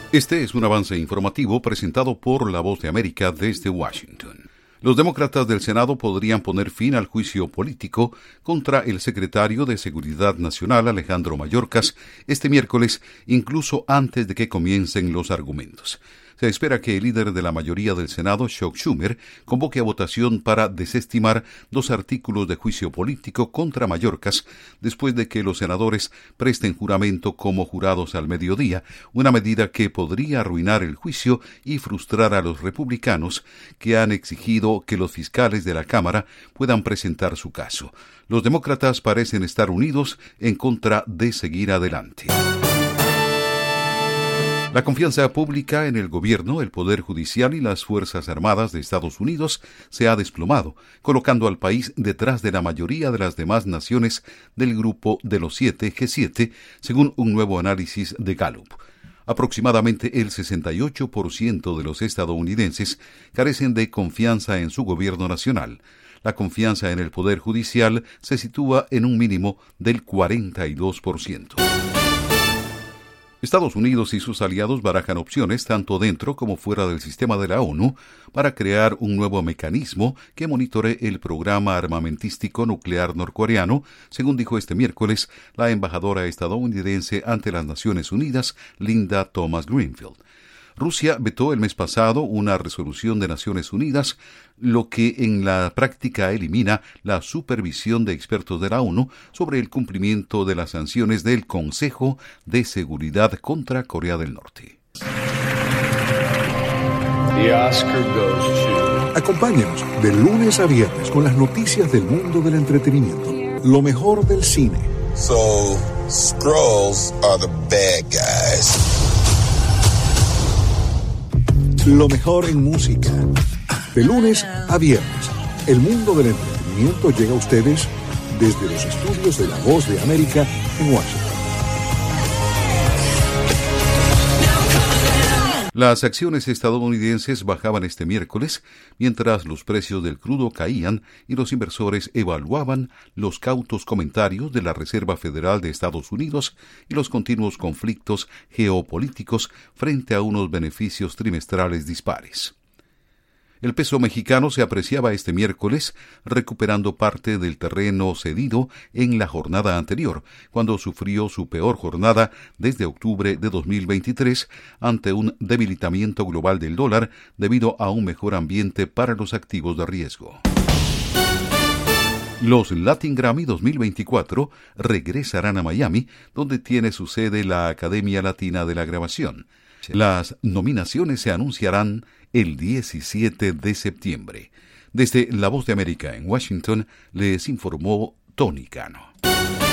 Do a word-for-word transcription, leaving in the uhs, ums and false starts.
Este es un avance informativo presentado por La Voz de América desde Washington. Los demócratas del Senado podrían poner fin al juicio político contra el secretario de Seguridad Nacional, Alejandro Mayorkas, este miércoles, incluso antes de que comiencen los argumentos. Se espera que el líder de la mayoría del Senado, Chuck Schumer, convoque a votación para desestimar dos artículos de juicio político contra Mayorkas después de que los senadores presten juramento como jurados al mediodía, una medida que podría arruinar el juicio y frustrar a los republicanos que han exigido que los fiscales de la Cámara puedan presentar su caso. Los demócratas parecen estar unidos en contra de seguir adelante. La confianza pública en el gobierno, el Poder Judicial y las Fuerzas Armadas de Estados Unidos se ha desplomado, colocando al país detrás de la mayoría de las demás naciones del grupo de los siete, G siete, según un nuevo análisis de Gallup. Aproximadamente el sesenta y ocho por ciento de los estadounidenses carecen de confianza en su gobierno nacional. La confianza en el Poder Judicial se sitúa en un mínimo del cuarenta y dos por ciento. Estados Unidos y sus aliados barajan opciones tanto dentro como fuera del sistema de la ONU para crear un nuevo mecanismo que monitoree el programa armamentístico nuclear norcoreano, según dijo este miércoles la embajadora estadounidense ante las Naciones Unidas, Linda Thomas-Greenfield. Rusia vetó el mes pasado una resolución de Naciones Unidas, lo que en la práctica elimina la supervisión de expertos de la ONU sobre el cumplimiento de las sanciones del Consejo de Seguridad contra Corea del Norte. The Oscar goes to... Acompáñanos de lunes a viernes con las noticias del mundo del entretenimiento. Lo mejor del cine. So, Skrulls are the bad guys. Lo mejor en música. De lunes a viernes, el mundo del entretenimiento llega a ustedes desde los estudios de La Voz de América en Washington. Las acciones estadounidenses bajaban este miércoles, mientras los precios del crudo caían y los inversores evaluaban los cautos comentarios de la Reserva Federal de Estados Unidos y los continuos conflictos geopolíticos frente a unos beneficios trimestrales dispares. El peso mexicano se apreciaba este miércoles, recuperando parte del terreno cedido en la jornada anterior, cuando sufrió su peor jornada desde octubre de dos mil veintitrés ante un debilitamiento global del dólar debido a un mejor ambiente para los activos de riesgo. Los Latin Grammy dos mil veinticuatro regresarán a Miami, donde tiene su sede la Academia Latina de la Grabación. Las nominaciones se anunciarán el diecisiete de septiembre. Desde La Voz de América en Washington, les informó Tony Cano.